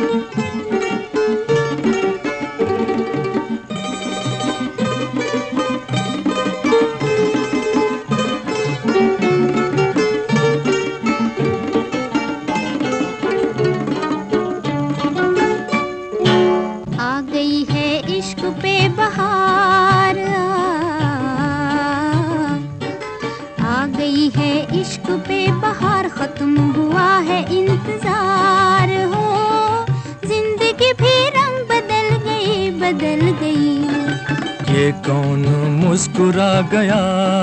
बहार आ गई है इश्क पे बहार, खत्म हुआ है इंतजार हो, जिंदगी भी रंग बदल गई बदल गई। ये कौन मुस्कुरा गया,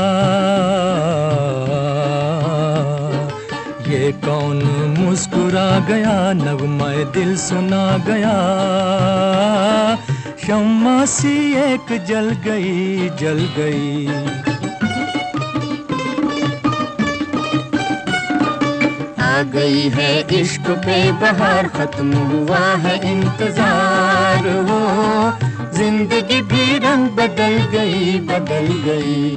ये कौन मुस्कुरा गया, नगमाए दिल सुना गया, शम्मा सी एक जल गई जल गई। आ गई है इश्क पे बहार, खत्म हुआ है इंतजार हो, जिंदगी भी रंग बदल गई बदल गई।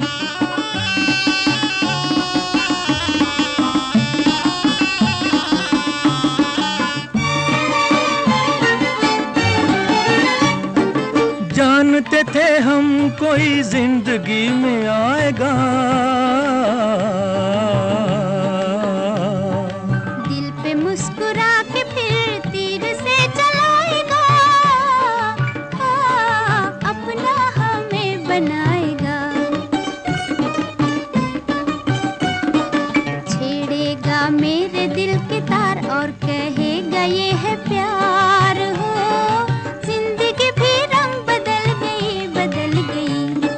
जानते थे हम कोई जिंदगी में आएगा, दिल पे मुस्कुरा के फिर तीर से चलाएगा, अपना हमें बनाएगा, छेड़ेगा मेरे दिल के तार और कहेगा ये है प्यार हो, जिंदगी भी रंग बदल गई बदल गई।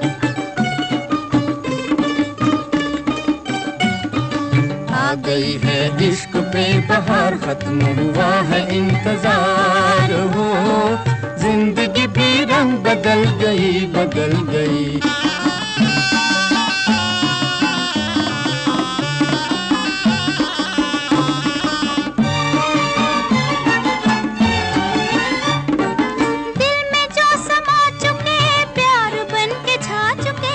आ गई है इश्क पे बहार, खत्म हुआ है इंतजार हो, जिंदगी भी रंग बदल गई बदल गई। दिल में जो समा चुके प्यार बन के छा चुके,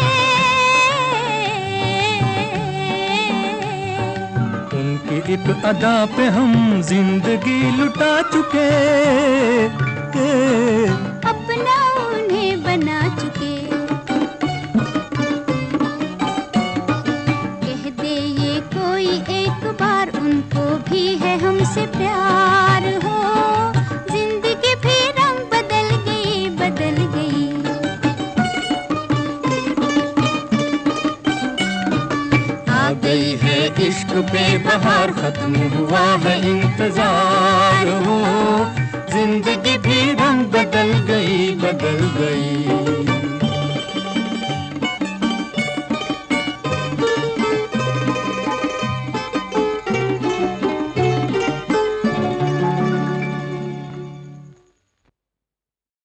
उनकी एक अदा पे हम जिंदगी लुटा चुके, अपना उन्हें बना चुके, कह दे ये कोई एक बार उनको भी है हमसे प्यार हो, जिंदगी भी रंग बदल गई बदल गई। आ गई है इश्क पे बहार, खत्म हुआ है इंतजार हो, जिंदगी भी रंग बदल गई।